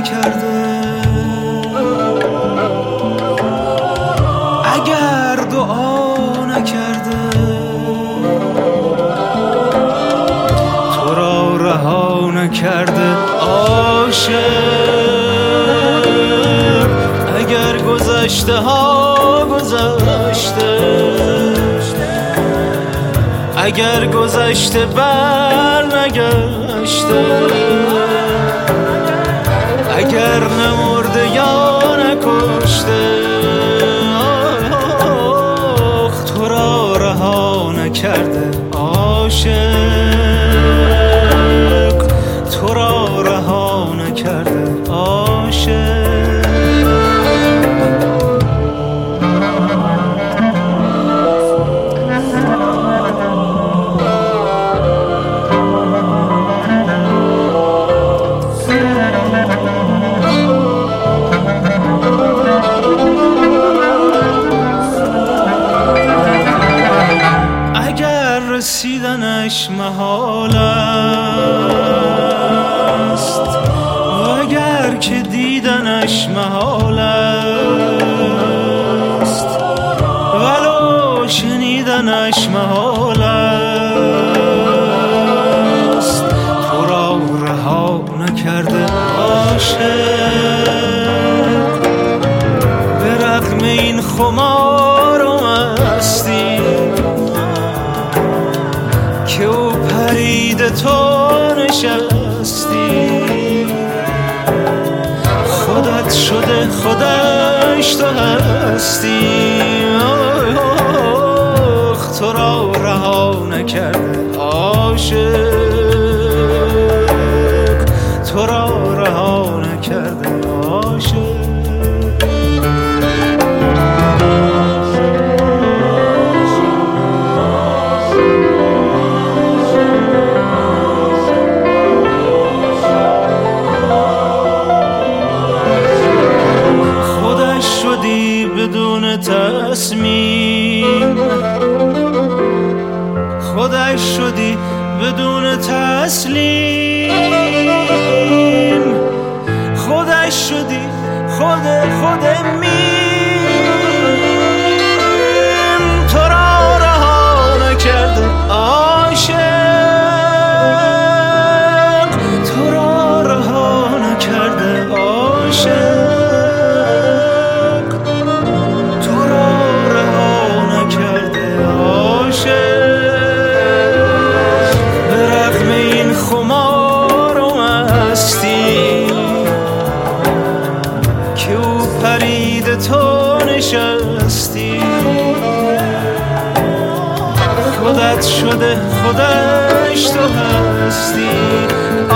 نکرده، اگر دعا نکرده، تو را رها نکرده عاشق، اگر گذشته ها گذشته، اگر گذشته بر نگشته، اگر نمرده یا نکشته، تو را رها نکرده عاشق، تو را رها نکرده عاشق. رسیدنش محال است و اگر که دیدنش محال است، ولو شنیدنش محال است، تو را رها نکرده عاشق، به رغم این خمار و مستی که او پرید تو نشستی، خودت شده خودش تو هستی، تو را رها نکرده عاشق، تو را رها نکرده عاشق. بدون تصمیم خودش شدی، بدون تسلیم خودش شدی، خود میم، تو را رها نکرده عاشق، تو را رها نکرده عاشق، خمار و مستی که او پرید تو نشستی، خودت شده خودش تو هستی،